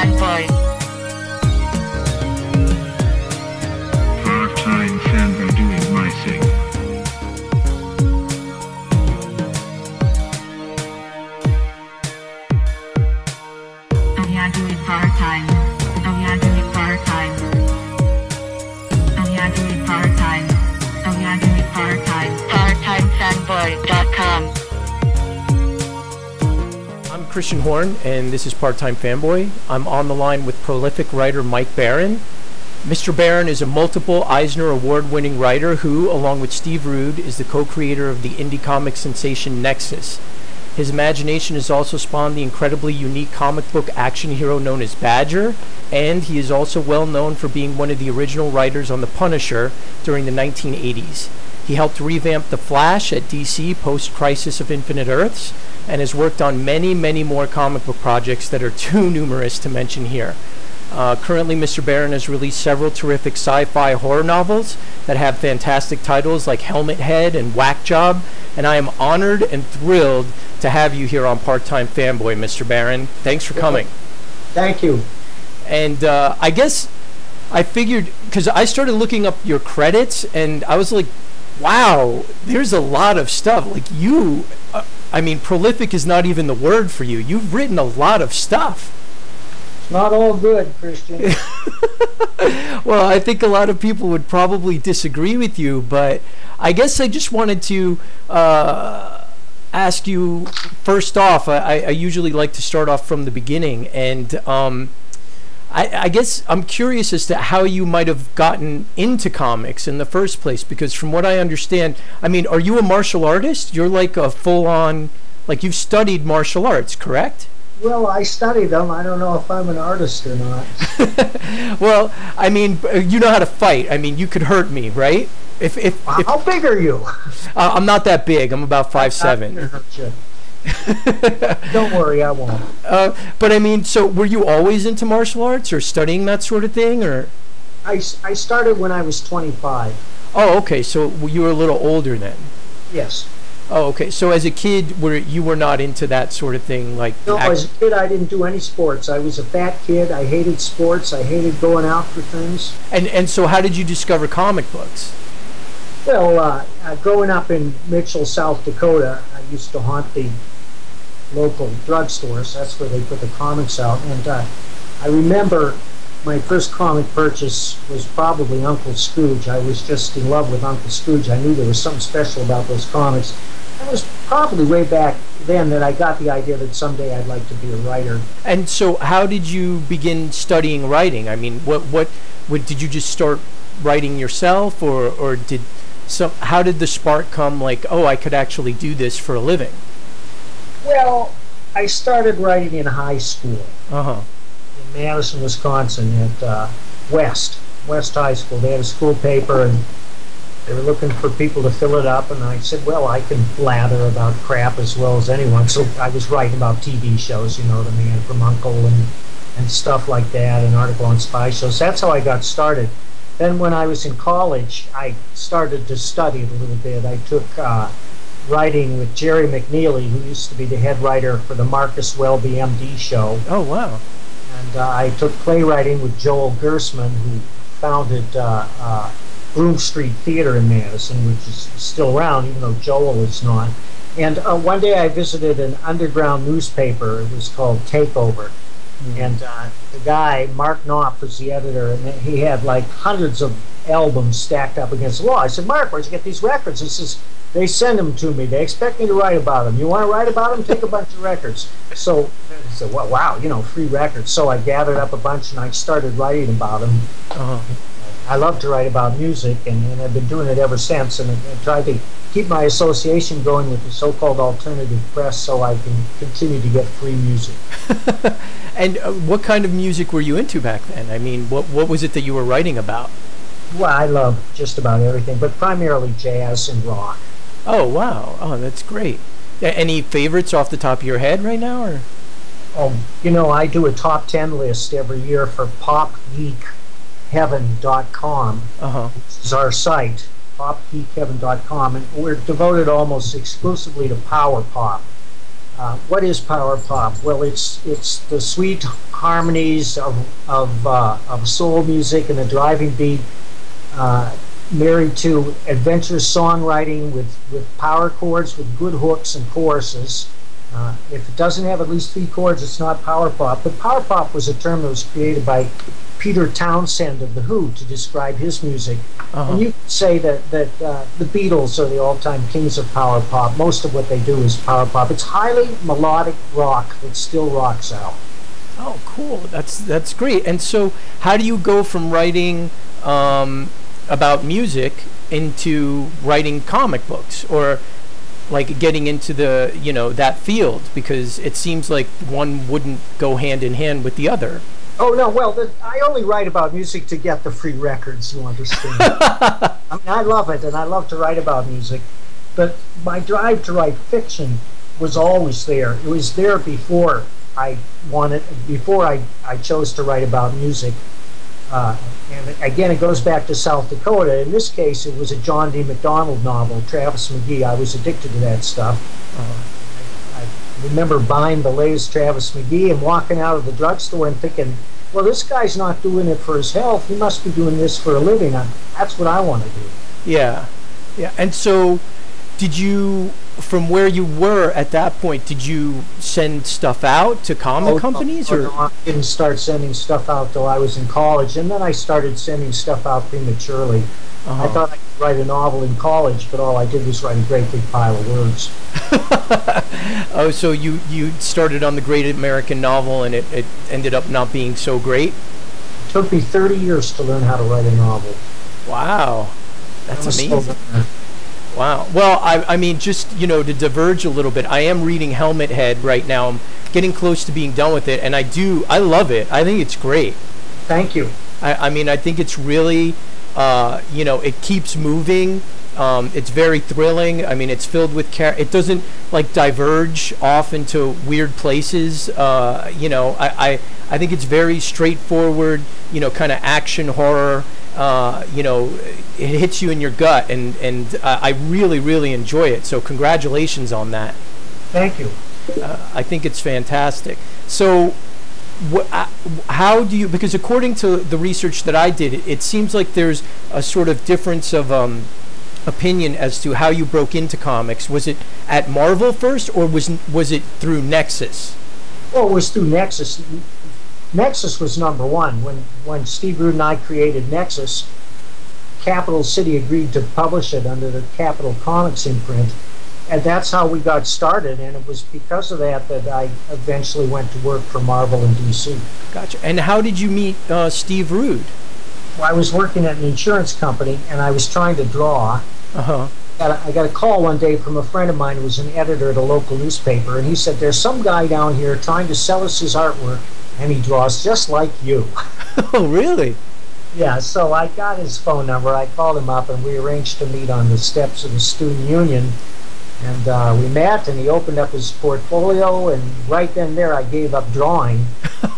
fanboy. Part-time fanboy doing my thing. Oh yeah, doing part-time. Oh yeah, doing part-time. Oh yeah, doing part-time. Oh yeah, doing part-time. Parttimefanboy.com. I'm Christian Horn, and this is Part-Time Fanboy. I'm on the line with prolific writer Mike Baron. Mr. Baron is a multiple Eisner Award-winning writer who, along with Steve Rude, is the co-creator of the indie comic sensation Nexus. His imagination has also spawned the incredibly unique comic book action hero known as Badger, and he is also well known for being one of the original writers on The Punisher during the 1980s. He helped revamp The Flash at DC post-Crisis of Infinite Earths, and has worked on many, many more comic book projects that are too numerous to mention here. Currently, Mr. Baron has released several terrific sci-fi horror novels that have fantastic titles like Helmet Head and Whack Job, and I am honored and thrilled to have you here on Part-Time Fanboy, Mr. Baron. Thanks for coming. Thank you. And I guess I figured, because I started looking up your credits, and I was like, wow, there's a lot of stuff. Like you, I mean, prolific is not even the word for you. You've written a lot of stuff. Not all good, Christian. Well, I think a lot of people would probably disagree with you, but I guess I just wanted to ask you, first off, I usually like to start off from the beginning, and I guess I'm curious as to how you might have gotten into comics in the first place, because from what I understand, I mean, are you a martial artist? You're like a full-on, like you've studied martial arts, correct? Well, I studied them. I don't know if I'm an artist or not. Well, I mean, you know how to fight. I mean, you could hurt me, right? If How big are you? I'm not that big. I'm about 5'7". I'm gonna hurt you. Don't worry, I won't. But I mean, so were you always into martial arts or studying that sort of thing, or? I started when I was 25. Oh, okay. So you were a little older then. Yes. Oh, okay. So as a kid, you were not into that sort of thing, like? No, as a kid, I didn't do any sports. I was a fat kid. I hated sports. I hated going out for things. And so how did you discover comic books? Well, growing up in Mitchell, South Dakota, I used to haunt the local drugstores. That's where they put the comics out. And I remember my first comic purchase was probably Uncle Scrooge. I was just in love with Uncle Scrooge. I knew there was something special about those comics. It was probably way back then that I got the idea that someday I'd like to be a writer. And so how did you begin studying writing? I mean, what did you just start writing yourself, or did how did the spark come, like, oh, I could actually do this for a living? Well, I started writing in high school. Uh-huh. In Madison, Wisconsin, at West High School. They had a school paper, and they were looking for people to fill it up, and I said, well, I can blather about crap as well as anyone. So I was writing about TV shows, you know, The Man from U.N.C.L.E. and stuff like that, an article on spy shows. That's how I got started. Then when I was in college, I started to study it a little bit. I took writing with Jerry McNeely, who used to be the head writer for the Marcus Welby MD show. Oh, wow. And I took playwriting with Joel Gersman, who founded Broome Street Theater in Madison, which is still around, even though Joel is not. And one day I visited an underground newspaper. It was called Takeover. Mm-hmm. And the guy, Mark Knopf, was the editor, and he had like hundreds of albums stacked up against the wall. I said, Mark, where'd you get these records? He says, they send them to me. They expect me to write about them. You want to write about them? Take a bunch of records. So I said, well, wow, you know, free records. So I gathered up a bunch, and I started writing about them. Uh-huh. I love to write about music, and I've been doing it ever since, and I tried to keep my association going with the so-called alternative press so I can continue to get free music. And what kind of music were you into back then? I mean, what was it that you were writing about? Well, I love just about everything, but primarily jazz and rock. Oh, wow. Oh, that's great. Any favorites off the top of your head right now, or? Oh, you know, I do a top 10 list every year for popgeekheaven.com. Uh-huh. This is our site, popgeekheaven.com, and we're devoted almost exclusively to power pop. What is power pop? Well, it's the sweet, harmonies of soul music and a driving beat, married to adventurous songwriting with power chords, with good hooks and choruses. If it doesn't have at least 3 chords, it's not power pop. But power pop was a term that was created by Peter Townsend of The Who to describe his music. And you could say that the Beatles are the all-time kings of power pop. Most of what they do is power pop. It's highly melodic rock that still rocks out. Oh, cool. That's great. And so, how do you go from writing about music into writing comic books, or like getting into the that field? Because it seems like one wouldn't go hand in hand with the other. Oh no, well, I only write about music to get the free records, you understand. I mean, I love it, and I love to write about music, but my drive to write fiction was always there. It was there before I chose to write about music. And again, it goes back to South Dakota. In this case, it was a John D. MacDonald novel, Travis McGee. I was addicted to that stuff. I remember buying the latest Travis McGee and walking out of the drugstore and thinking, well, this guy's not doing it for his health. He must be doing this for a living. That's what I want to do. Yeah. And so, did you, from where you were at that point, did you send stuff out to comic companies? No, I didn't start sending stuff out till I was in college, and then I started sending stuff out prematurely. I thought I could write a novel in college, but all I did was write a great big pile of words. Oh, so you started on the Great American Novel, and it ended up not being so great? It took me 30 years to learn how to write a novel. Wow. That's amazing. Wow. Well, I mean, just, to diverge a little bit, I am reading Helmet Head right now. I'm getting close to being done with it, and I love it. I think it's great. Thank you. I mean, I think it's really, it keeps moving. It's very thrilling. I mean, it's filled with it doesn't diverge off into weird places. I think it's very straightforward. Kind of action horror. It hits you in your gut, and I really, really enjoy it. So congratulations on that. Thank you. I think it's fantastic. So, how do you? Because according to the research that I did, it seems like there's a sort of difference of opinion as to how you broke into comics. Was it at Marvel first, or was it through Nexus? Well, it was through Nexus. Nexus was number one. When Steve Rude and I created Nexus, Capital City agreed to publish it under the Capital Comics imprint, and that's how we got started. And it was because of that I eventually went to work for Marvel and DC. Gotcha. And how did you meet Steve Rude? Well, I was working at an insurance company, and I was trying to draw. I got a call one day from a friend of mine who was an editor at a local newspaper, and he said, there's some guy down here trying to sell us his artwork, and he draws just like you. Oh, really? Yeah, so I got his phone number. I called him up, and we arranged to meet on the steps of the student union. And we met, and he opened up his portfolio, and right then and there I gave up drawing.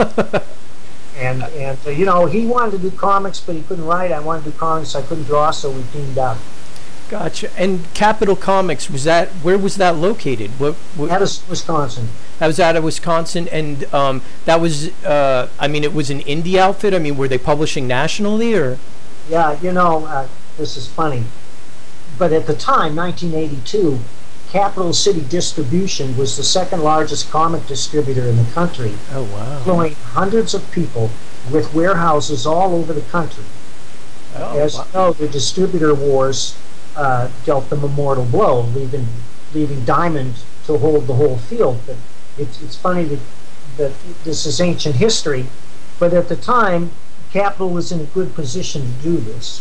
and he wanted to do comics, but he couldn't write. I wanted to do comics, I couldn't draw, so we teamed up. Gotcha. And Capital Comics, where was that located? What? That was Wisconsin. That was out of Wisconsin, and that was, it was an indie outfit? I mean, were they publishing nationally, or? Yeah, this is funny. But at the time, 1982, Capital City Distribution was the second largest comic distributor in the country. Oh, wow. Employing hundreds of people with warehouses all over the country. As you know, the distributor wars dealt them a mortal blow, leaving Diamond to hold the whole field. But it's funny that this is ancient history, but at the time, Capital was in a good position to do this.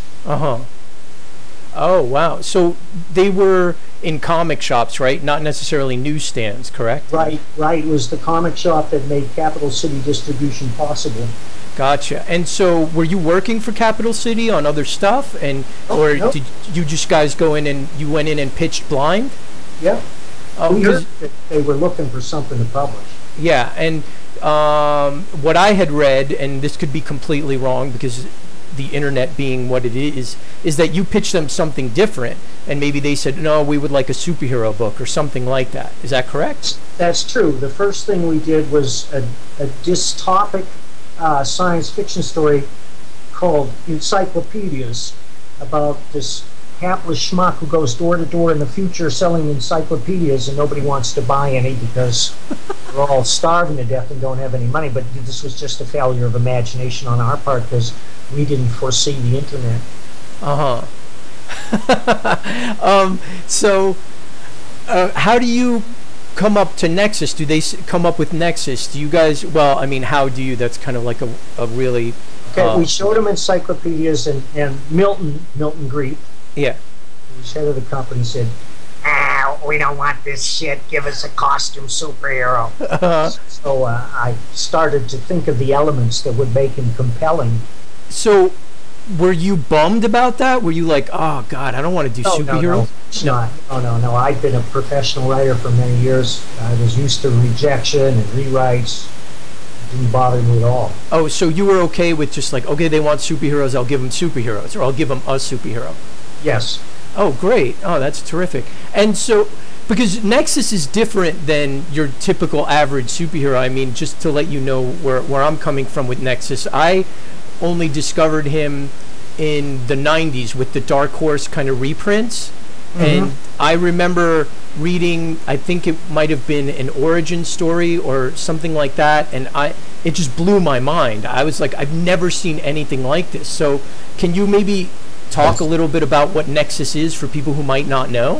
Oh, wow. So they were in comic shops, right? Not necessarily newsstands, correct? Right. It was the comic shop that made Capital City Distribution possible. Gotcha. And so were you working for Capital City on other stuff? Or did you just guys go in and you went in and pitched blind? Yeah. We heard that they were looking for something to publish. Yeah, and what I had read, and this could be completely wrong because the internet being what it is that you pitched them something different. and maybe they said, no, we would like a superhero book or something like that. Is that correct? That's true. The first thing we did was a dystopic science fiction story called Encyclopedias, about this hapless schmuck who goes door to door in the future selling encyclopedias, and nobody wants to buy any because we're all starving to death and don't have any money. But this was just a failure of imagination on our part because we didn't foresee the internet. So how do you come up to Nexus? Do they come up with Nexus? Do you guys, well, I mean, how do you? That's kind of like a really... Okay, we showed them encyclopedias, and Milton Greep, yeah, who's head of the company, said, we don't want this shit, give us a costume superhero. So I started to think of the elements that would make him compelling. So were you bummed about that? Were you like, oh God, I don't want to do superheroes? No. I've been a professional writer for many years. I was used to rejection and rewrites. It didn't bother me at all. Oh, so you were okay with just like, okay, they want superheroes, I'll give them superheroes, or I'll give them a superhero. Yes. Oh, great. Oh, that's terrific. And so, because Nexus is different than your typical average superhero. I mean, just to let you know where I'm coming from with Nexus, I only discovered him in the 90s with the Dark Horse kind of reprints. And I remember reading, I think it might have been an origin story or something like that, and it just blew my mind. I was like, I've never seen anything like this. So can you maybe talk a little bit about what Nexus is for people who might not know?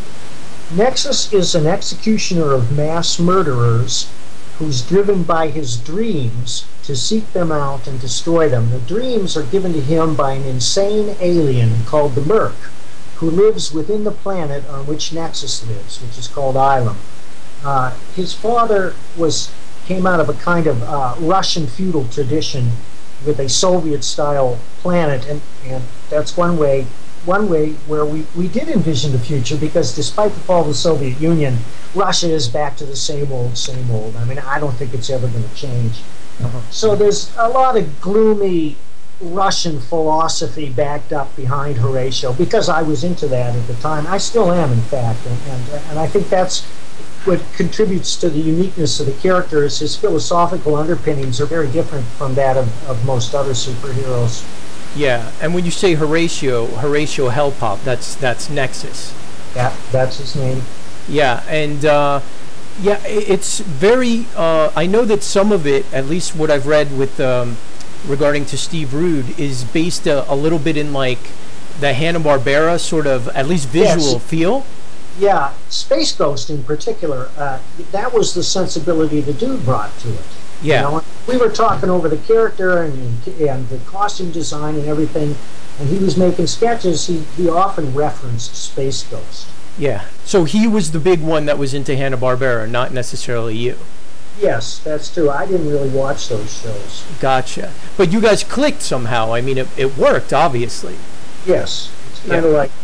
Nexus is an executioner of mass murderers who's driven by his dreams to seek them out and destroy them. The dreams are given to him by an insane alien called the Merc, who lives within the planet on which Nexus lives, which is called Ilum. His father came out of a kind of Russian feudal tradition with a Soviet-style planet, and that's one way where we did envision the future, because despite the fall of the Soviet Union, Russia is back to the same old. I mean, I don't think it's ever going to change. So there's a lot of gloomy Russian philosophy backed up behind Horatio, because I was into that at the time. I still am, in fact, and I think that's what contributes to the uniqueness of the characters. His philosophical underpinnings are very different from that of most other superheroes. Yeah, and when you say Horatio Hellpop, that's Nexus. Yeah, that's his name. Yeah, and yeah, it's very. I know that some of it, at least what I've read with regarding to Steve Rude, is based a little bit in like the Hanna-Barbera sort of, at least visual feel. Yeah, Space Ghost in particular, that was the sensibility the dude brought to it. Yeah. You know, we were talking over the character and the costume design and everything, and he was making sketches. He often referenced Space Ghost. Yeah. So he was the big one that was into Hanna-Barbera, not necessarily you. Yes, that's true. I didn't really watch those shows. Gotcha. But you guys clicked somehow. I mean, it worked, obviously. Yes. It's kind of like,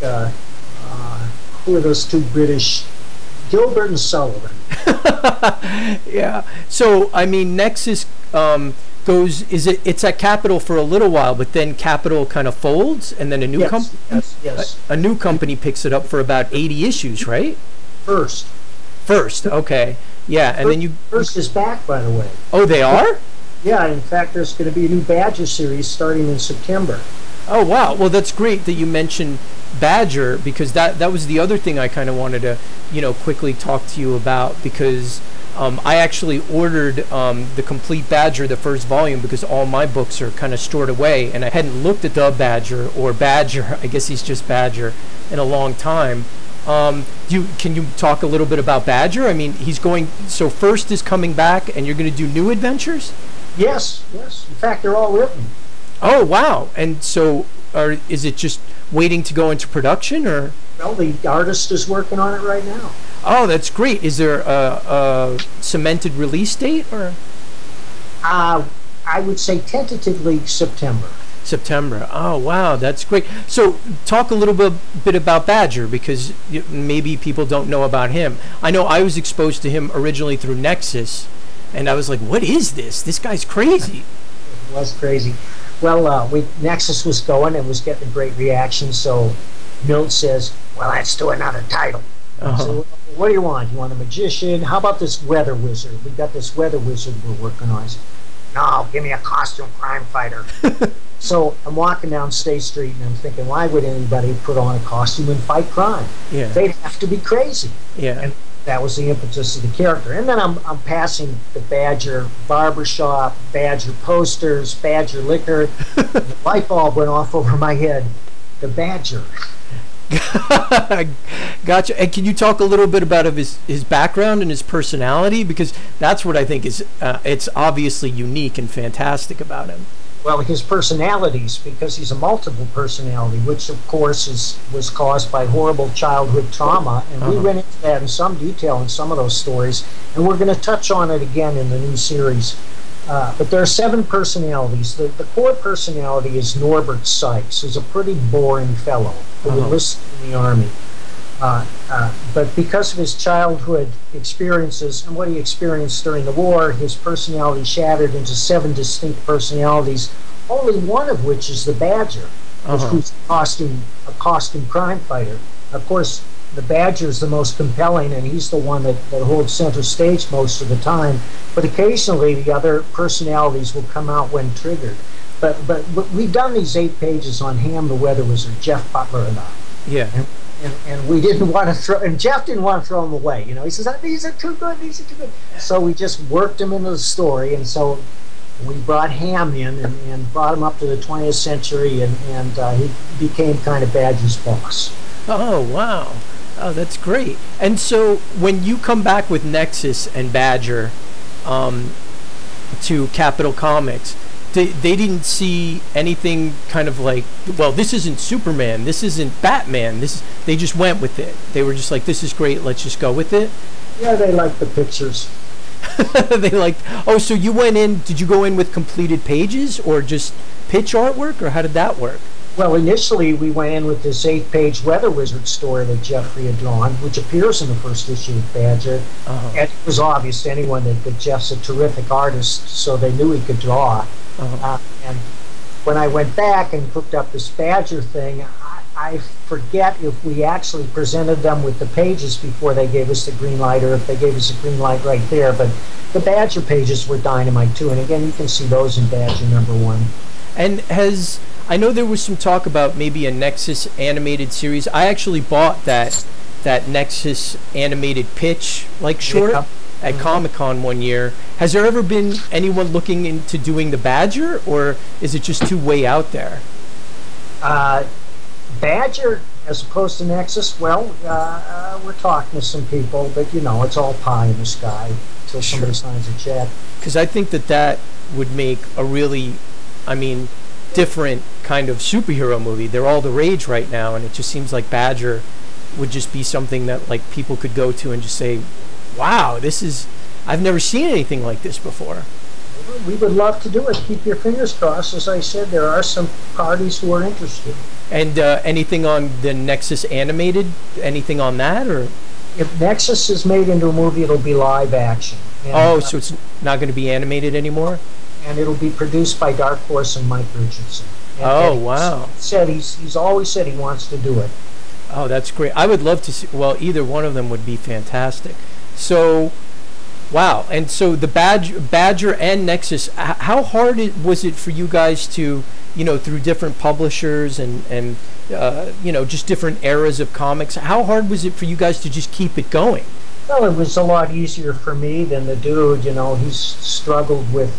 who are those two British? Gilbert and Sullivan. Yeah. So, I mean, Nexus it's at Capitol for a little while, but then Capitol kind of folds, and then a new company. Yes. A new company picks it up for about 80 issues, right? First, okay. Yeah, and then First is back, by the way. Oh, they are? Yeah, in fact, there's going to be a new Badger series starting in September. Oh, wow. Well, that's great that you mentioned Badger, because that was the other thing I kind of wanted to, quickly talk to you about, because I actually ordered the complete Badger, the first volume, because all my books are kind of stored away, and I hadn't looked at the Badger, or Badger, I guess he's just Badger, in a long time. Can you talk a little bit about Badger? I mean, so First is coming back, and you're going to do new adventures? Yes. In fact, they're all written. Oh, wow. And so is it just waiting to go into production, or? Well, the artist is working on it right now. Oh, that's great. Is there a cemented release date, or? I would say tentatively September. Oh, wow, that's great. So talk a little bit about Badger, because maybe people don't know about him. I know I was exposed to him originally through Nexus, and I was like, what is this? This guy's crazy. It was crazy. Well, Nexus was going and was getting a great reaction, so Milt says, Well, let's do another title. So, what do you want? You want a magician? How about this weather wizard? We got this weather wizard we're working on. I said, no, give me a costume crime fighter. So I'm walking down State Street and I'm thinking, why would anybody put on a costume and fight crime? Yeah. They'd have to be crazy. Yeah. And that was the impetus of the character. And then I'm passing the Badger barbershop, Badger posters, Badger liquor. And the light bulb went off over my head. The Badger. Gotcha. And can you talk a little bit about his background and his personality? Because that's what I think is it's obviously unique and fantastic about him. Well, his personalities, because he's a multiple personality, which of course was caused by horrible childhood trauma, and we went into that in some detail in some of those stories, and we're going to touch on it again in the new series. But there are 7 personalities. The core personality is Norbert Sykes, who's a pretty boring fellow who enlisted in the Army. But because of his childhood experiences and what he experienced during the war, his personality shattered into 7 distinct personalities, only one of which is the Badger, who's a costume crime fighter. Of course, the Badger is the most compelling, and he's the one that holds center stage most of the time. But occasionally, the other personalities will come out when triggered. But we've done these 8 pages on Ham the Weather Wizard, Jeff Butler and I. Yeah. And we didn't want to throw, and Jeff didn't want to throw them away. You know, he says, these are too good, these are too good. So we just worked him into the story, and so we brought Ham in and brought him up to the 20th century, and he became kind of Badger's boss. Oh, wow. Oh, that's great. And so when you come back with Nexus and Badger to Capitol Comics, they didn't see anything kind of like, well, this isn't Superman, this isn't Batman, they just went with it. They were just like, this is great, let's just go with it. Yeah, they liked the pictures. They liked, oh, so you went in, did you go in with completed pages or just pitch artwork, or how did that work? Well, initially we went in with this 8-page Weather Wizard story that Jeffrey had drawn, which appears in the first issue of Badger. And it was obvious to anyone that Jeff's a terrific artist, so they knew he could draw. And when I went back and cooked up this Badger thing, I forget if we actually presented them with the pages before they gave us the green light, or if they gave us a green light right there. But the Badger pages were dynamite too, and again, you can see those in Badger #1. And I know there was some talk about maybe a Nexus animated series. I actually bought that Nexus animated pitch short at Comic-Con one year. Has there ever been anyone looking into doing the Badger, or is it just too way out there? Badger as opposed to Nexus, well, we're talking to some people, but it's all pie in the sky until somebody signs a check. Because I think that would make a really, different kind of superhero movie. They're all the rage right now, and it just seems like Badger would just be something that people could go to and just say, wow, I've never seen anything like this before. We would love to do it. Keep your fingers crossed. As I said, there are some parties who are interested. And anything on the Nexus animated? Anything on that, or? If Nexus is made into a movie, it'll be live action. And, so it's not going to be animated anymore? And it'll be produced by Dark Horse and Mike Richardson. And wow. He's always said he wants to do it. Oh, that's great. I would love to see, well, either one of them would be fantastic. So, wow. And so the Badger and Nexus, how hard was it for you guys to, through different publishers and just different eras of comics, how hard was it for you guys to just keep it going? Well, it was a lot easier for me than the dude. He's struggled with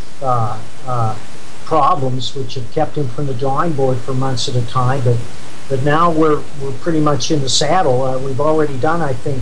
problems which have kept him from the drawing board for months at a time. But now we're pretty much in the saddle. We've already done, I think,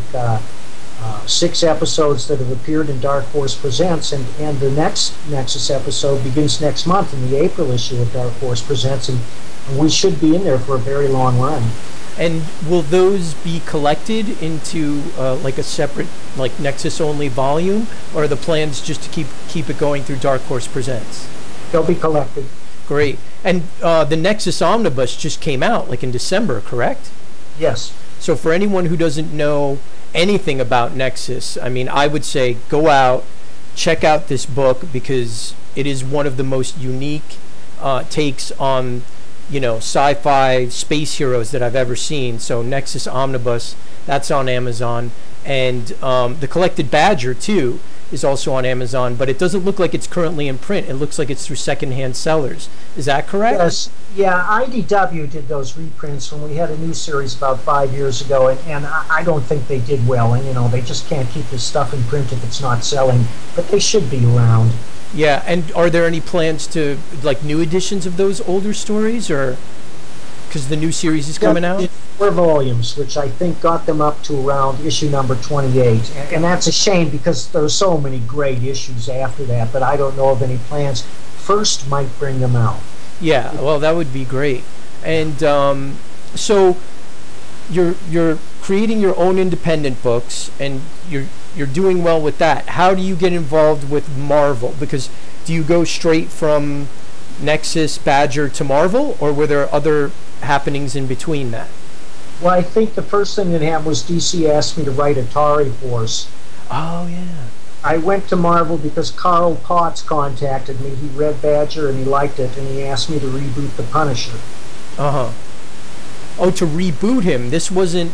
6 episodes that have appeared in Dark Horse Presents, and the next Nexus episode begins next month in the April issue of Dark Horse Presents, and we should be in there for a very long run. And will those be collected into a separate Nexus only volume, or are the plans just to keep it going through Dark Horse Presents? They'll be collected. Great. And the Nexus Omnibus just came out in December, correct? Yes. So for anyone who doesn't know anything about Nexus, I would say go out, check out this book, because it is one of the most unique takes on sci-fi space heroes that I've ever seen. So Nexus Omnibus, that's on Amazon, and the Collected Badger too is also on Amazon, but it doesn't look like it's currently in print. It looks like it's through secondhand sellers. Is that correct? Yes. Yeah, IDW did those reprints when we had a new series about 5 years ago, and I don't think they did well. And, they just can't keep this stuff in print if it's not selling, but they should be around. Yeah, and are there any plans to, like, new editions of those older stories, or because the new series is coming out? 4 volumes, which I think got them up to around issue number 28. And that's a shame because there's so many great issues after that, but I don't know of any plans. First might bring them out. Yeah, well, that would be great. And so you're creating your own independent books, and you're doing well with that. How do you get involved with Marvel? Because do you go straight from Nexus Badger to Marvel, or were there other happenings in between that? Well, I think the first thing that happened was DC asked me to write Atari Force. Oh, yeah. I went to Marvel because Carl Potts contacted me. He read Badger and he liked it, and he asked me to reboot The Punisher. Uh-huh. Oh, to reboot him. This wasn't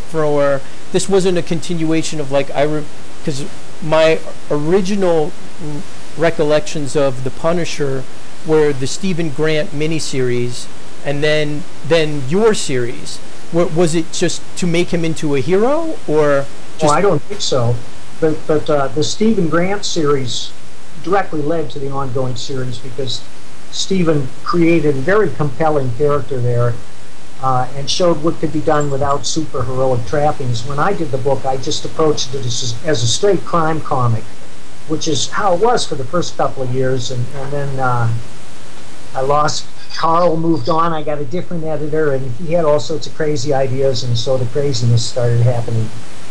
a continuation of, like, because my original recollections of The Punisher were the Stephen Grant miniseries, and then your series. Was it just to make him into a hero, or just... Well, I don't think so. But the Stephen Grant series directly led to the ongoing series because Stephen created a very compelling character there and showed what could be done without superheroic trappings. When I did the book, I just approached it as a straight crime comic, which is how it was for the first couple of years, and then I lost. Carl moved on. I got a different editor, and he had all sorts of crazy ideas, and so the craziness started happening.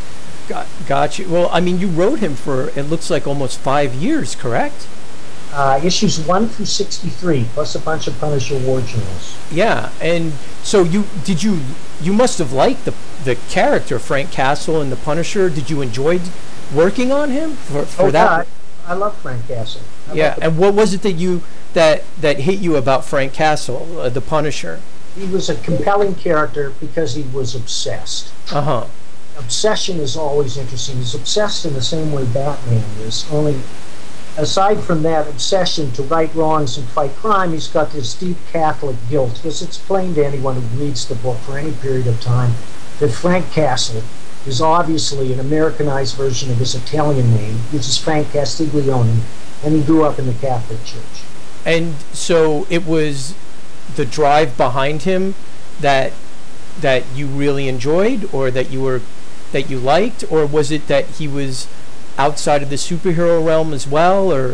Got you. Well, I mean, you wrote him for, it looks like, almost 5 years, correct? Issues 1 through 63, plus a bunch of Punisher War Journals. Yeah, and so you must have liked the character Frank Castle in The Punisher. Did you enjoy working on him for that? I love Frank Castle. And what was it that hit you about Frank Castle, the Punisher? He was a compelling character because he was obsessed. Uh-huh. Obsession is always interesting. He's obsessed in the same way Batman is, only aside from that obsession to right wrongs and fight crime, he's got this deep Catholic guilt, because it's plain to anyone who reads the book for any period of time that Frank Castle is obviously an Americanized version of his Italian name, which is Frank Castiglione, and he grew up in the Catholic Church. And so it was the drive behind him that you really enjoyed, or that you liked, or was it that he was outside of the superhero realm as well, or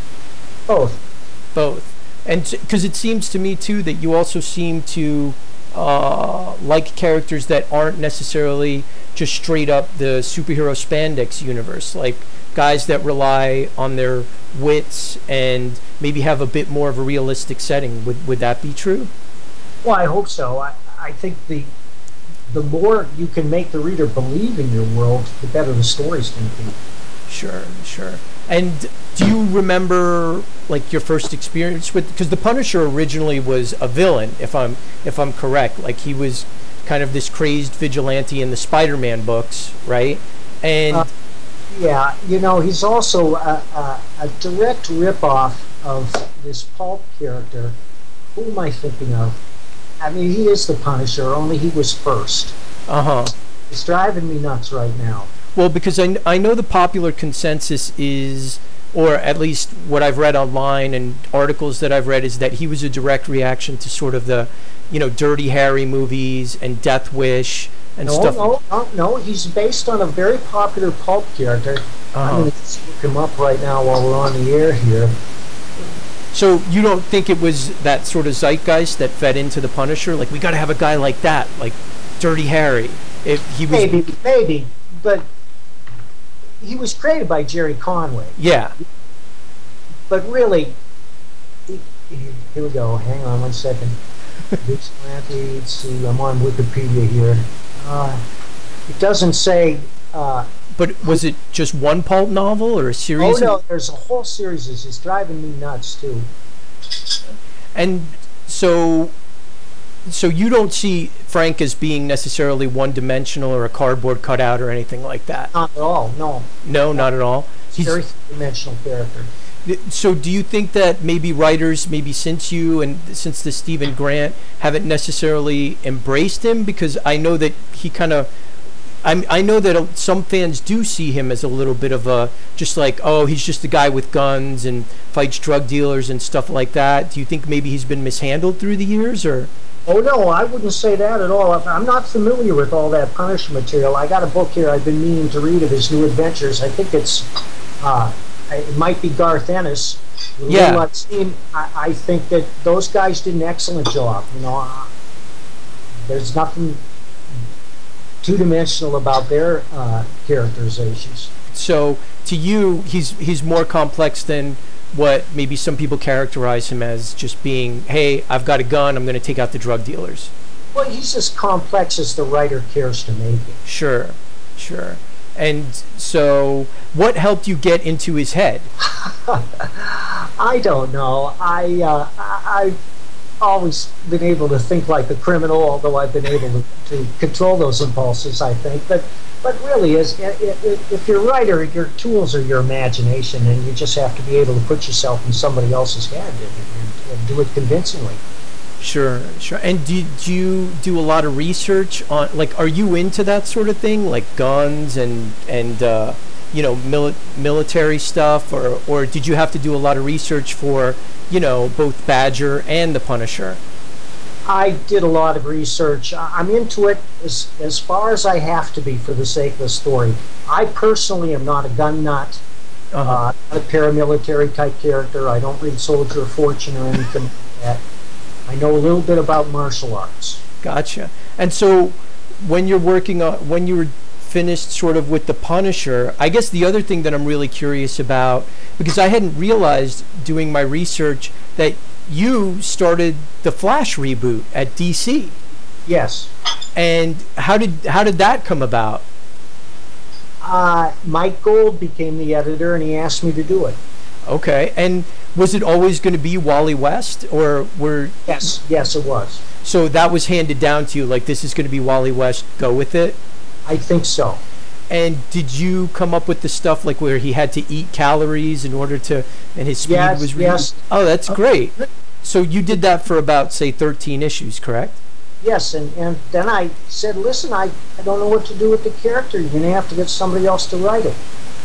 both? And because it seems to me too that you also seem to like characters that aren't necessarily just straight up the superhero spandex universe, like guys that rely on their wits and maybe have a bit more of a realistic setting. Would that be true? Well, I hope so. I think the more you can make the reader believe in your world, the better the story's going to be. Sure. And do you remember, like, your first experience with, because the Punisher originally was a villain, if I'm correct, like he was kind of this crazed vigilante in the Spider-Man books, right? And yeah, he's also a direct ripoff of this pulp character. Who am I thinking of? I mean, he is the Punisher, only he was first. Uh-huh. It's driving me nuts right now. Well, because I know the popular consensus is, or at least what I've read online and articles that I've read, is that he was a direct reaction to sort of the, Dirty Harry movies and Death Wish and stuff. No, he's based on a very popular pulp character. Uh-huh. I'm going to look him up right now while we're on the air here. So you don't think it was that sort of zeitgeist that fed into the Punisher? Like, we got to have a guy like that, like Dirty Harry. If he was maybe, but he was created by Jerry Conway. Yeah. But really, here we go. Hang on 1 second. Let's see. I'm on Wikipedia here. It doesn't say. But was it just one pulp novel or a series? Oh no, there's a whole series. It's driving me nuts too. And so, so you don't see Frank as being necessarily one-dimensional or a cardboard cutout or anything like that? Not at all, no. No, not at all. He's a very three-dimensional character. So do you think that maybe writers, maybe since you and since the Stephen Grant, haven't necessarily embraced him? Because I know that he kind of, I know that some fans do see him as a little bit of a, just like, oh, he's just a guy with guns and fights drug dealers and stuff like that. Do you think maybe he's been mishandled through the years, or? Oh, no, I wouldn't say that at all. I'm not familiar with all that Punisher material. I got a book here I've been meaning to read of his new adventures. I think it might be Garth Ennis. Yeah. I've seen, I think that those guys did an excellent job. You know, there's nothing two-dimensional about their characterizations. So to you, he's more complex than what maybe some people characterize him as, just being, hey, I've got a gun, I'm going to take out the drug dealers. Well, he's as complex as the writer cares to make it. Sure. And so what helped you get into his head? I don't know. I've always been able to think like a criminal, although I've been able to control those impulses, I think. But really, if you're a writer, your tools are your imagination, and you just have to be able to put yourself in somebody else's head and do it convincingly. Sure. And do you do a lot of research on, like, are you into that sort of thing, like guns and military stuff, or did you have to do a lot of research for, both Badger and the Punisher? I did a lot of research. I'm into it as far as I have to be for the sake of the story. I personally am not a gun nut, not a paramilitary type character. I don't read Soldier of Fortune or anything like that. I know a little bit about martial arts. Gotcha. And so when you were finished sort of with the Punisher, I guess the other thing that I'm really curious about, because I hadn't realized doing my research that you started the Flash reboot at DC. Yes. And how did that come about? Mike Gold became the editor, and he asked me to do it. Okay. And was it always going to be Wally West, or were? Yes, it was. So that was handed down to you, like, this is going to be Wally West, go with it? I think so. And did you come up with the stuff like where he had to eat calories in order to, and his speed was really? Yes. Oh, that's great. So you did that for about, say, 13 issues, correct? Yes, and then I said, listen, I don't know what to do with the character. You're going to have to get somebody else to write it.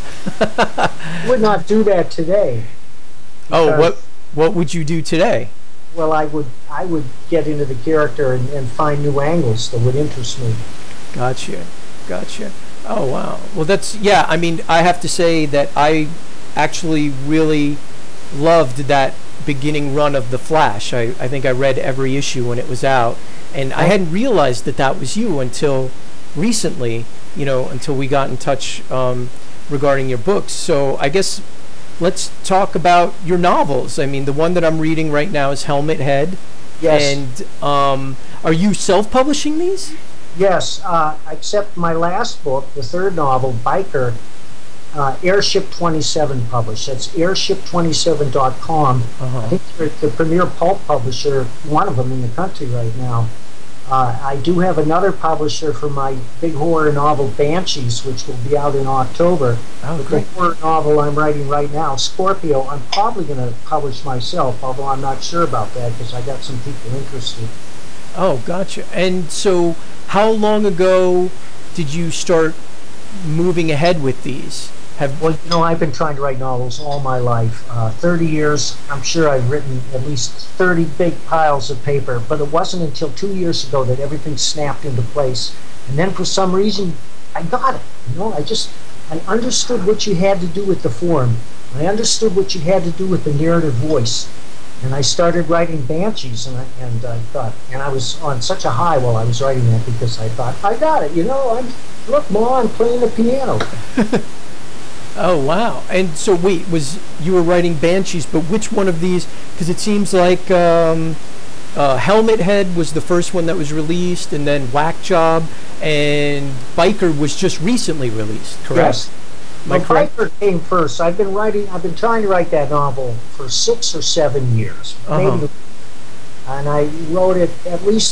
I would not do that today. Oh, what would you do today? Well, I would get into the character and find new angles that would interest me. Gotcha. Oh, wow. Well, I mean, I have to say that I actually really loved that beginning run of The Flash. I think I read every issue when it was out, and I hadn't realized that was you until recently, until we got in touch regarding your books. So I guess let's talk about your novels. I mean, the one that I'm reading right now is Helmet Head. Yes. And are you self-publishing these? Yes, except my last book, the third novel, Biker, Airship 27 published. That's airship27.com. I think they're the premier pulp publisher, one of them in the country right now. I do have another publisher for my big horror novel, Banshees, which will be out in October. Oh, the horror novel I'm writing right now, Scorpio, I'm probably going to publish myself, although I'm not sure about that because I got some people interested. Oh, gotcha. And so how long ago did you start moving ahead with these? Well, I've been trying to write novels all my life. 30 years, I'm sure I've written at least 30 big piles of paper, but it wasn't until 2 years ago that everything snapped into place. And then for some reason, I got it. I understood what you had to do with the form. I understood what you had to do with the narrative voice. And I started writing Banshees, and I thought, and I was on such a high while I was writing that because I thought, I got it, look, Ma, I'm playing the piano. Oh, wow. And so wait, you were writing Banshees, but which one of these, because it seems like Helmet Head was the first one that was released, and then Whack Job, and Biker was just recently released, correct? Yes. Biker came first. I've been trying to write that novel for 6 or 7 years. Maybe, and I wrote it at least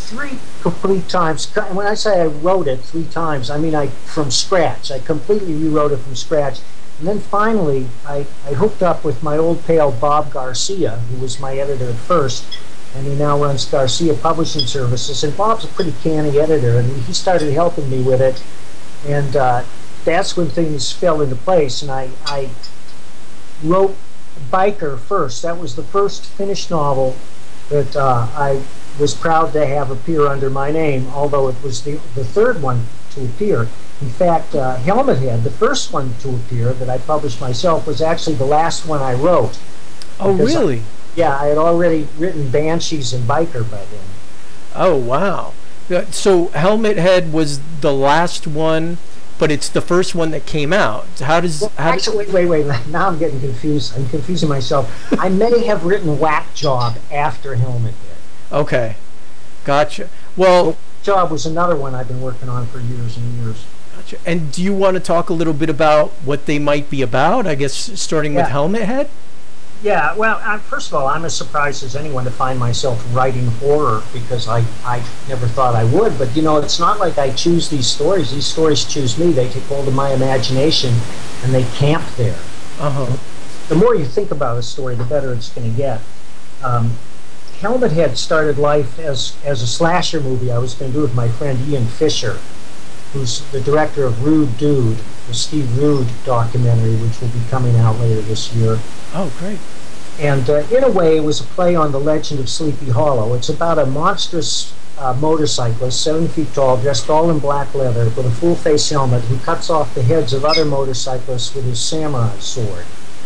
three complete times. And when I say I wrote it 3 times, I mean from scratch. I completely rewrote it from scratch. And then finally, I hooked up with my old pal Bob Garcia, who was my editor at first, and he now runs Garcia Publishing Services. And Bob's a pretty canny editor, and he started helping me with it. And that's when things fell into place. And I wrote Biker first. That was the first finished novel that I was proud to have appear under my name, although it was the third one to appear. In fact, Helmet Head, the first one to appear that I published myself, was actually the last one I wrote. Oh, really? I had already written Banshees and Biker by then. Oh, wow. So Helmet Head was the last one, but it's the first one that came out. Actually, wait. Now I'm getting confused. I'm confusing myself. I may have written Whack Job after Helmet Head. Okay. Gotcha. Well, Job was another one I've been working on for years and years. Gotcha. And do you want to talk a little bit about what they might be about? I guess starting with Helmet Head? Yeah, well, first of all, I'm as surprised as anyone to find myself writing horror, because I never thought I would. But, it's not like I choose these stories. These stories choose me. They take hold of my imagination, and they camp there. Uh-huh. The more you think about a story, the better it's going to get. Helmet Head started life as a slasher movie I was going to do with my friend Ian Fisher, who's the director of Rude Dude, the Steve Rude documentary, which will be coming out later this year. Oh, great. And in a way, it was a play on the legend of Sleepy Hollow. It's about a monstrous motorcyclist, 7 feet tall, dressed all in black leather, with a full-face helmet, who cuts off the heads of other motorcyclists with his samurai sword.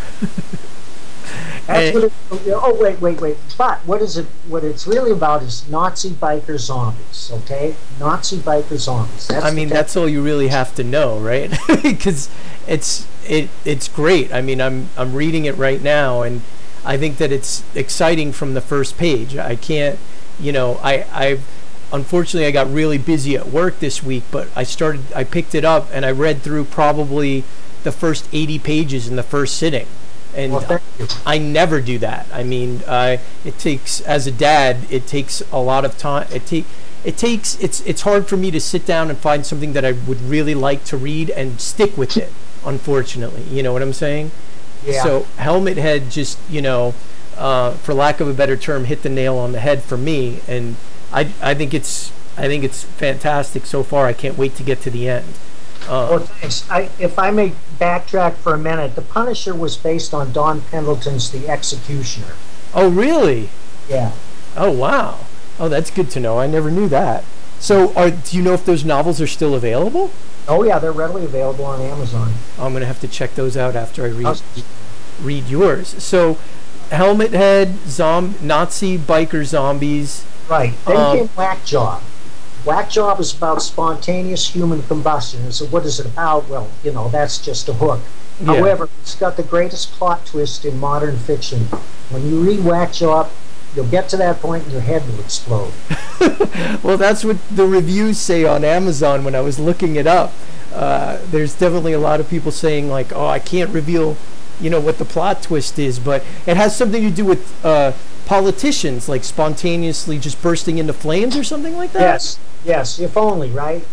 That's what wait. But what it's really about is Nazi biker zombies, okay? Nazi biker zombies. That's all you really have to know, right? Because it's great. I mean, I'm reading it right now, and I think that it's exciting from the first page. I can't, unfortunately I got really busy at work this week, but I picked it up and I read through probably the first 80 pages in the first sitting. And I never do that. I mean, it takes, as a dad, it takes a lot of time. It's hard for me to sit down and find something that I would really like to read and stick with it, unfortunately. You know what I'm saying? Yeah. So Helmet Head just, for lack of a better term, hit the nail on the head for me. And I think it's fantastic so far. I can't wait to get to the end. Well, thanks. If I may backtrack for a minute, The Punisher was based on Don Pendleton's The Executioner. Oh, really? Yeah. Oh, wow. Oh, that's good to know. I never knew that. So, do you know if those novels are still available? Oh, yeah, they're readily available on Amazon. I'm going to have to check those out after I read yours. So, Helmet Head, Nazi biker zombies. Right. Then came Whack Job. Whack Job is about spontaneous human combustion. So what is it about? Well, that's just a hook. Yeah. However, it's got the greatest plot twist in modern fiction. When you read Whack Job, you'll get to that point and your head will explode. Well, that's what the reviews say on Amazon when I was looking it up. There's definitely a lot of people saying, like, oh, I can't reveal, what the plot twist is, but it has something to do with politicians, like spontaneously just bursting into flames or something like that? Yes, if only, right?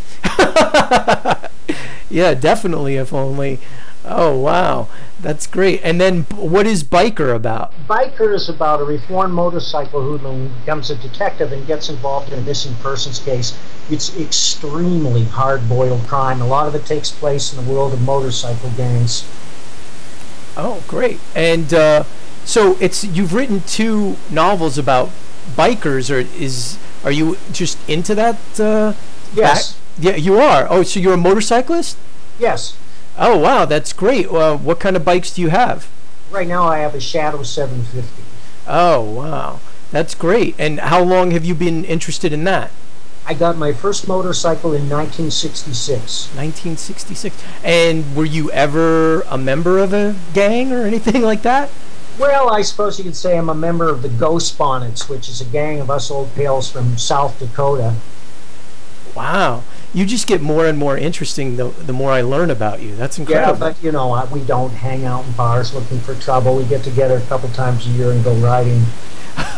Yeah, definitely, if only. Oh, wow. That's great. And then what is Biker about? Biker is about a reformed motorcycle hoodlum who becomes a detective and gets involved in a missing persons case. It's extremely hard-boiled crime. A lot of it takes place in the world of motorcycle gangs. Oh, great. And so you've written 2 novels about bikers, or are you just into that? Yes. Yeah, you are. Oh, so you're a motorcyclist? Yes. Oh, wow, that's great. What kind of bikes do you have? Right now I have a Shadow 750. Oh, wow. That's great. And how long have you been interested in that? I got my first motorcycle in 1966. 1966. And were you ever a member of a gang or anything like that? Well, I suppose you could say I'm a member of the Ghost Bonnets, which is a gang of us old pals from South Dakota. Wow. You just get more and more interesting the more I learn about you. That's incredible. Yeah, but we don't hang out in bars looking for trouble. We get together a couple times a year and go riding.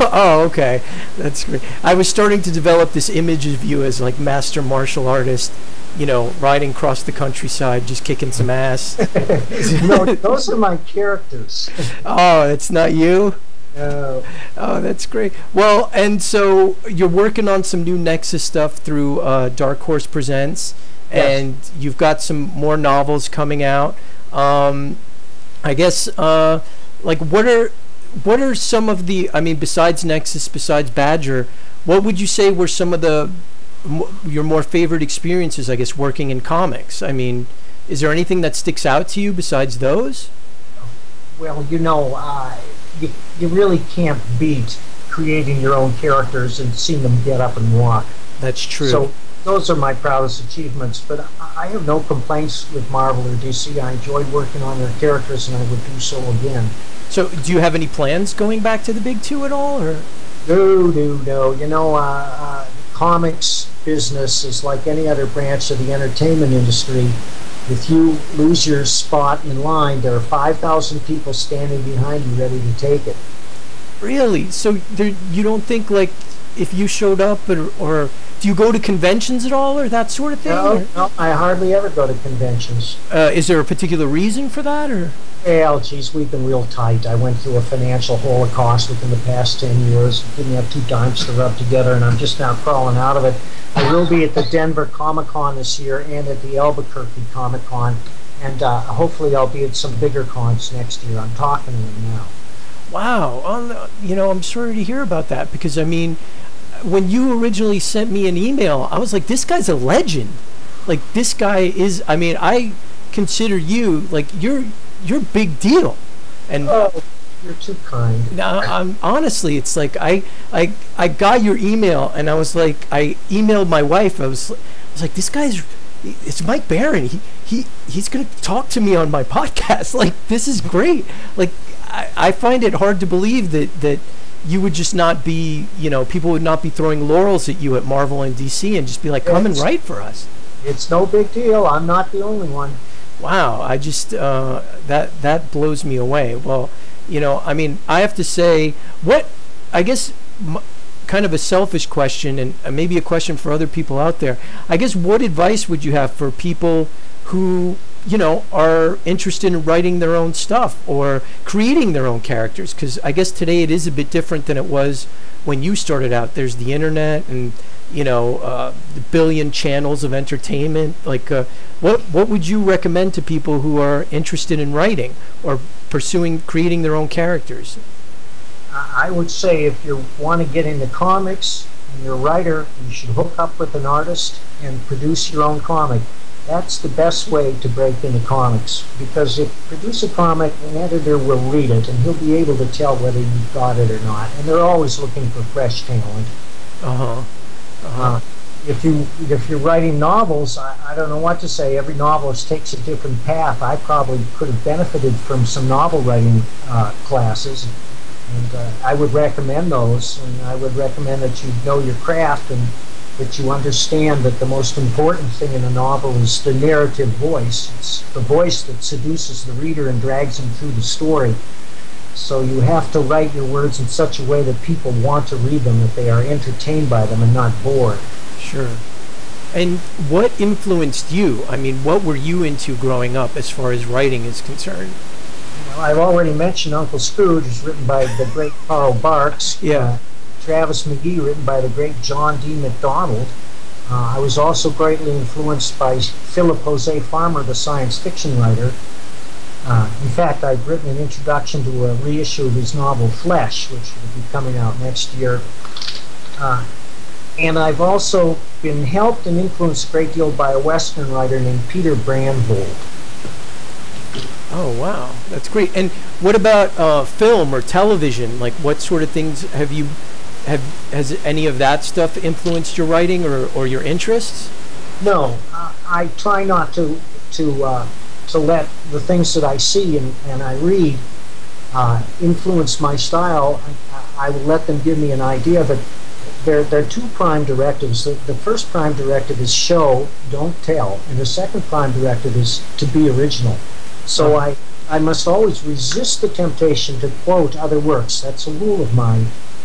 Oh, okay. That's great. I was starting to develop this image of you as like master martial artist, riding across the countryside, just kicking some ass. No, those are my characters. Oh, that's not you? No. Oh, that's great. Well, and so you're working on some new Nexus stuff through Dark Horse Presents, and you've got some more novels coming out. I guess, like, what are some of the, besides Nexus, besides Badger, what would you say were some of your more favorite experiences, I guess, working in comics? Is there anything that sticks out to you besides those? Well, you really can't beat creating your own characters and seeing them get up and walk. That's true. So those are my proudest achievements, but I have no complaints with Marvel or DC. I enjoyed working on their characters, and I would do so again. So do you have any plans going back to the big two at all, or? No. Comics business is like any other branch of the entertainment industry. If you lose your spot in line, there are 5,000 people standing behind you ready to take it. Really? So you don't think, like, if you showed up, or do you go to conventions at all, or that sort of thing? No, I hardly ever go to conventions. Is there a particular reason for that, or? Well, geez, we've been real tight. I went through a financial holocaust within the past 10 years. Didn't have 2 dimes to rub together, and I'm just now crawling out of it. I will be at the Denver Comic-Con this year and at the Albuquerque Comic-Con, and hopefully I'll be at some bigger cons next year. I'm talking to them now. Wow. I'm sorry to hear about that, because, when you originally sent me an email, I was like, this guy's a legend. Like, this guy is, I consider you, like, you're big deal. And you're too kind. I'm honestly, it's like I got your email, and I was like, I emailed my wife. I was like, this guy's, it's Mike Baron. He's gonna talk to me on my podcast. Like, this is great. Like, I find it hard to believe that you would just not be, people would not be throwing laurels at you at Marvel and DC and just be like, come and write for us. It's no big deal. I'm not the only one. Wow, I just that blows me away. Well, I have to say, kind of a selfish question, and maybe a question for other people out there. I guess, what advice would you have for people who, are interested in writing their own stuff or creating their own characters? Because I guess today it is a bit different than it was when you started out. There's the internet and the billion channels of entertainment. Like, what would you recommend to people who are interested in writing or creating their own characters? I would say, if you want to get into comics and you're a writer, you should hook up with an artist and produce your own comic. That's the best way to break into comics, because if you produce a comic, an editor will read it and he'll be able to tell whether you got it or not. And they're always looking for fresh talent. If you're writing novels, I don't know what to say. Every novelist takes a different path. I probably could have benefited from some novel writing classes, and I would recommend those. And I would recommend that you know your craft and that you understand that the most important thing in a novel is the narrative voice. It's the voice that seduces the reader and drags him through the story. So you have to write your words in such a way that people want to read them, that they are entertained by them and not bored. Sure. And what influenced you? What were you into growing up as far as writing is concerned? Well, I've already mentioned Uncle Scrooge, is written by the great Carl Barks. Yeah. Travis McGee, written by the great John D. MacDonald. I was also greatly influenced by Philip Jose Farmer, the science fiction writer. In fact, I've written an introduction to a reissue of his novel Flesh, which will be coming out next year. And I've also been helped and influenced a great deal by a Western writer named Peter Brandvold. Oh, wow. That's great. And what about film or television? Like, what sort of things has any of that stuff influenced your writing or your interests? No, I try not to let the things that I see and I read influence my style. I will let them give me an idea, but there are 2 prime directives. The first prime directive is show, don't tell, and the second prime directive is to be original. So I must always resist the temptation to quote other works. That's a rule of mine.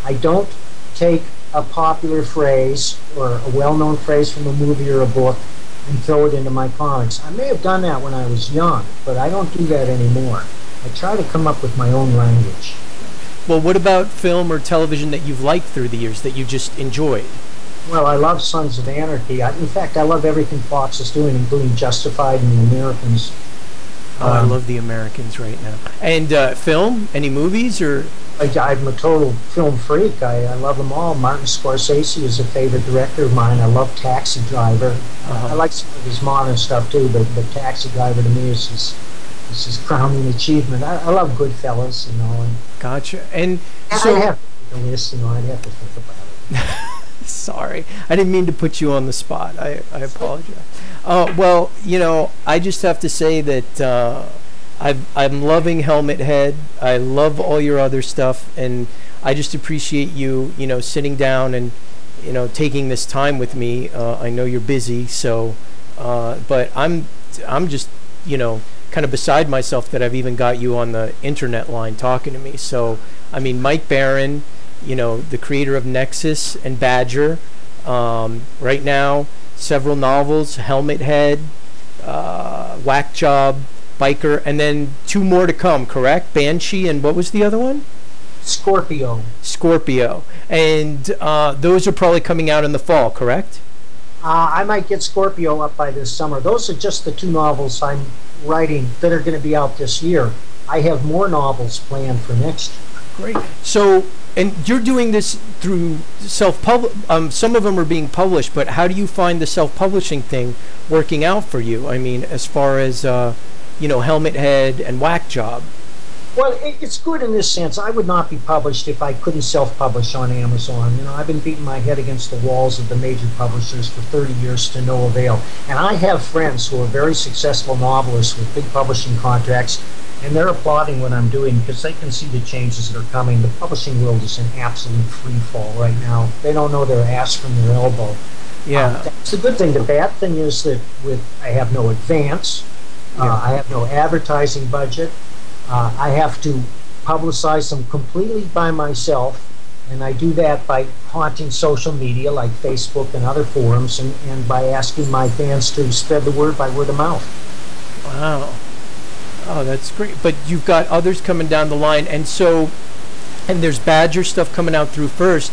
I don't take a popular phrase or a well-known phrase from a movie or a book and throw it into my comics. I may have done that when I was young, but I don't do that anymore. I try to come up with my own language. Well, what about film or television that you've liked through the years that you just enjoyed? Well, I love Sons of Anarchy. In fact, I love everything Fox is doing, including Justified and The Americans. Oh, I love The Americans right now. And film? Any movies or? I'm a total film freak. I love them all. Martin Scorsese is a favorite director of mine. I love Taxi Driver. I like some of his modern stuff too, but Taxi Driver to me is his crowning achievement. I love Goodfellas, you know. And gotcha. And so I have the list, you know. I'd have to think about it. Sorry, I didn't mean to put you on the spot. I apologize. Well, you know, I just have to say that I'm loving Helmet Head. I love all your other stuff, and I just appreciate you, you know, sitting down and, you know, taking this time with me. I know you're busy, so, but I'm just, you know, kind of beside myself that I've even got you on the internet line talking to me. So, I mean, Mike Baron, you know, the creator of Nexus and Badger, right now, several novels, Helmet Head, Whack Job, Biker, and then 2 more to come, correct? Banshee, and what was the other one? Scorpio. And those are probably coming out in the fall, correct? I might get Scorpio up by this summer. Those are just the 2 novels I'm writing that are going to be out this year. I have more novels planned for next year. Great. So, and you're doing this through self-publish. Some of them are being published, but how do you find the self-publishing thing working out for you? I mean, as far as you know, Helmet Head and Whack Job. Well, it's good in this sense. I would not be published if I couldn't self-publish on Amazon. You know, I've been beating my head against the walls of the major publishers for 30 years to no avail. And I have friends who are very successful novelists with big publishing contracts, and they're applauding what I'm doing because they can see the changes that are coming. The publishing world is in absolute free fall right now. They don't know their ass from their elbow. Yeah. That's the good thing. The bad thing is that I have no advance. I have no advertising budget. I have to publicize them completely by myself, and I do that by haunting social media like Facebook and other forums, and by asking my fans to spread the word by word of mouth. Wow. Oh, that's great. But you've got others coming down the line, and there's Badger stuff coming out through first.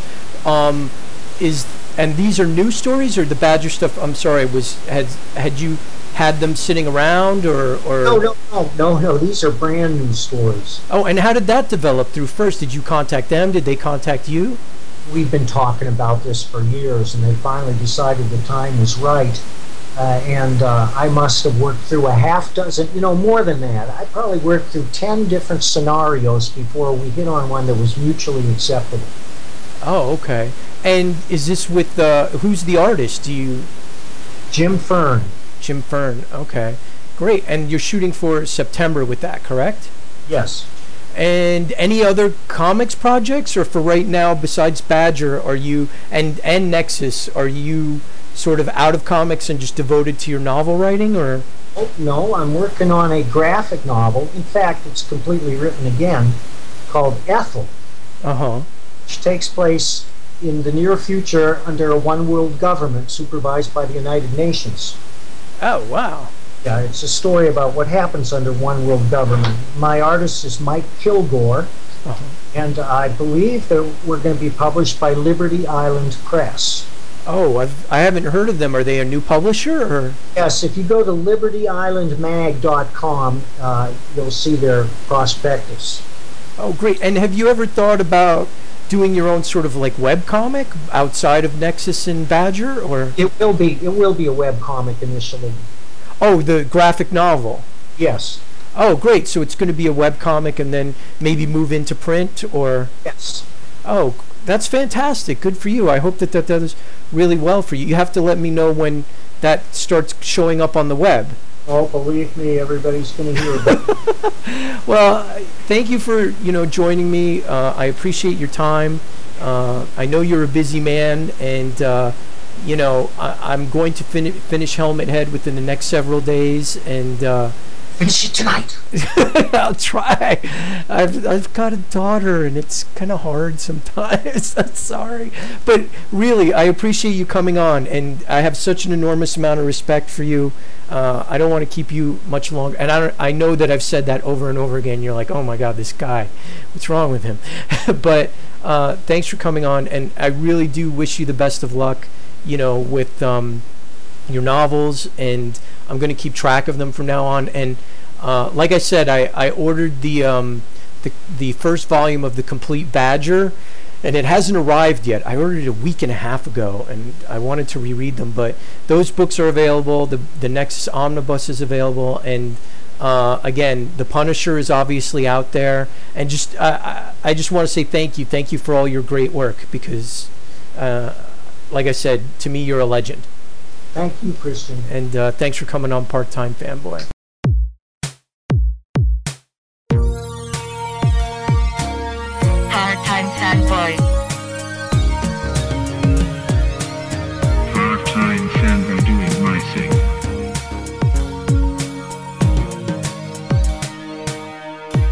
And these are new stories, or the Badger stuff? I'm sorry, had you had them sitting around, or? No. These are brand new stories. Oh, and how did that develop through first? Did you contact them? Did they contact you? We've been talking about this for years, and they finally decided the time was right. And I must have worked through a half dozen, more than that. I probably worked through 10 different scenarios before we hit on one that was mutually acceptable. Oh, okay. And is this with who's the artist? Jim Fern. Jim Fern. Okay, great. And you're shooting for September with that, correct? Yes. And any other comics projects, or for right now, besides Badger, are you and Nexus, are you sort of out of comics and just devoted to your novel writing, or? Oh, no, I'm working on a graphic novel. In fact, it's completely written again, called Ethel. Which takes place in the near future under a one-world government supervised by the United Nations. Oh, wow. Yeah, it's a story about what happens under one-world government. My artist is Mike Kilgore, and I believe that we're going to be published by Liberty Island Press. Oh, I haven't heard of them. Are they a new publisher, or? Yes, if you go to libertyislandmag.com, you'll see their prospectus. Oh, great. And have you ever thought about doing your own sort of like web comic outside of Nexus and Badger, or? It will be a web comic initially. Oh, the graphic novel. Yes. Oh, great. So it's going to be a web comic and then maybe move into print, or? Yes. Oh, that's fantastic. Good for you. I hope that does really well for you. You have to let me know when that starts showing up on the web. Oh, believe me, everybody's going to hear about it. Well, thank you for joining me. I appreciate your time. I know you're a busy man, and I'm going to finish Helmet Head within the next several days, and Finish it tonight. I'll try. I've got a daughter, and it's kind of hard sometimes. I'm sorry, but really, I appreciate you coming on, and I have such an enormous amount of respect for you. I don't want to keep you much longer, and I know that I've said that over and over again. You're like, oh my God, this guy, what's wrong with him? But thanks for coming on, and I really do wish you the best of luck. With your novels, and I'm going to keep track of them from now on. And like I said, I ordered the first volume of The Complete Badger, and it hasn't arrived yet. I ordered it a week and a half ago, and I wanted to reread them, but those books are available. The next omnibus is available, and again, The Punisher is obviously out there. And just I just want to say thank you for all your great work, because like I said, to me, you're a legend. Thank you, Christian. And thanks for coming on Part-Time Fanboy. Part-Time Fanboy. Part-time fanboy doing my thing.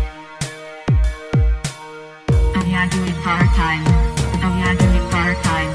Oh yeah, doing part-time. Oh yeah, doing part-time.